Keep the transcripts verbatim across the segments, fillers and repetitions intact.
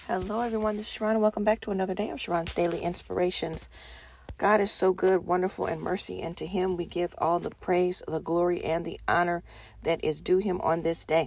Hello, everyone. This is Sharon, and welcome back to another day of Sharon's Daily Inspirations. God is so good, wonderful, and mercy, and to Him we give all the praise, the glory, and the honor that is due Him on this day.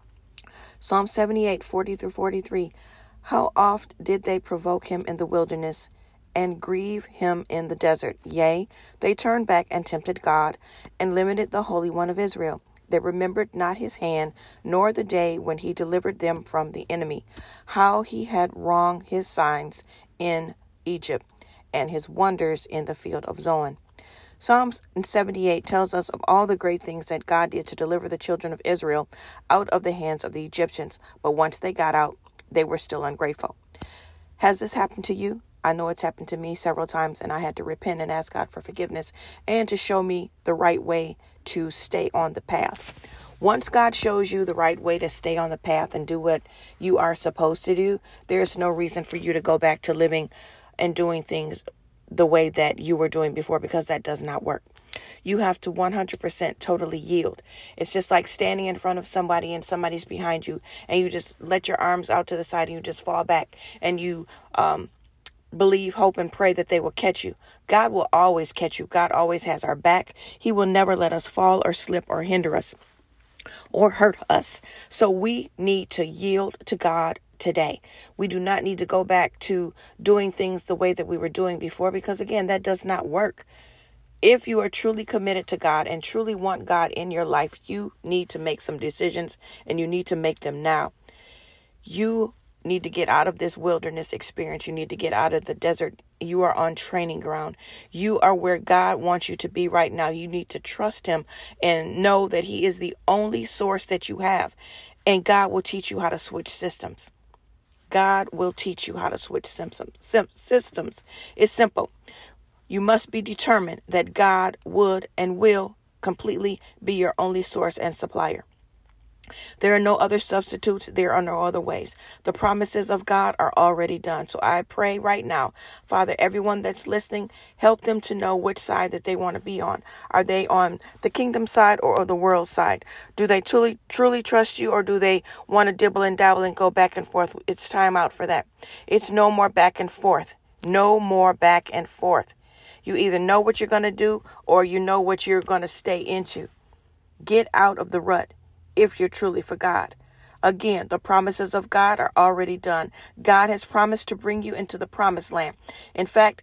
Psalm seventy-eight, forty through forty-three. How oft did they provoke Him in the wilderness and grieve Him in the desert? Yea, they turned back and tempted God and limited the Holy One of Israel. They remembered not His hand, nor the day when He delivered them from the enemy, how He had wronged His signs in Egypt, and His wonders in the field of Zoan. Psalms seventy-eight tells us of all the great things that God did to deliver the children of Israel out of the hands of the Egyptians. But once they got out, they were still ungrateful. Has this happened to you? I know it's happened to me several times, and I had to repent and ask God for forgiveness and to show me the right way to stay on the path. Once God shows you the right way to stay on the path and do what you are supposed to do, there's no reason for you to go back to living and doing things the way that you were doing before, because that does not work. You have to one hundred percent totally yield. It's just like standing in front of somebody and somebody's behind you, and you just let your arms out to the side and you just fall back and you um believe, hope, and pray that they will catch you. God will always catch you. God always has our back. He will never let us fall or slip or hinder us or hurt us. So we need to yield to God today. We do not need to go back to doing things the way that we were doing before, because again, that does not work. If you are truly committed to God and truly want God in your life, you need to make some decisions, and you need to make them now. You need to get out of this wilderness experience. You need to get out of the desert. You are on training ground. You are where God wants you to be right now. You need to trust Him and know that He is the only source that you have. And God will teach you how to switch systems. God will teach you how to switch systems. It's simple. You must be determined that God would and will completely be your only source and supplier. There are no other substitutes. There are no other ways. The promises of God are already done. So I pray right now, Father, everyone that's listening, help them to know which side that they want to be on. Are they on the kingdom side or the world side? Do they truly, truly trust you, or do they want to dibble and dabble and go back and forth? It's time out for that. It's no more back and forth. No more back and forth. You either know what you're going to do, or you know what you're going to stay into. Get out of the rut. If you're truly for God. Again, the promises of God are already done. God has promised to bring you into the promised land. In fact,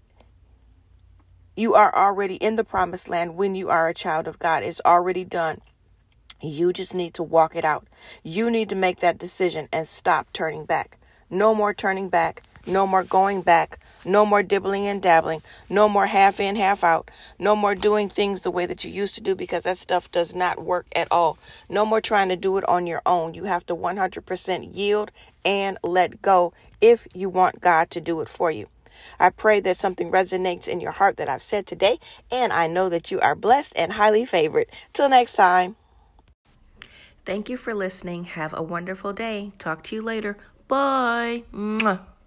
you are already in the promised land when you are a child of God. It's already done. You just need to walk it out. You need to make that decision and stop turning back. No more turning back. No more going back. No more dibbling and dabbling. No more half in, half out. No more doing things the way that you used to do, because that stuff does not work at all. No more trying to do it on your own. You have to one hundred percent yield and let go if you want God to do it for you. I pray that something resonates in your heart that I've said today, and I know that you are blessed and highly favored. Till next time. Thank you for listening. Have a wonderful day. Talk to you later. Bye. Mwah.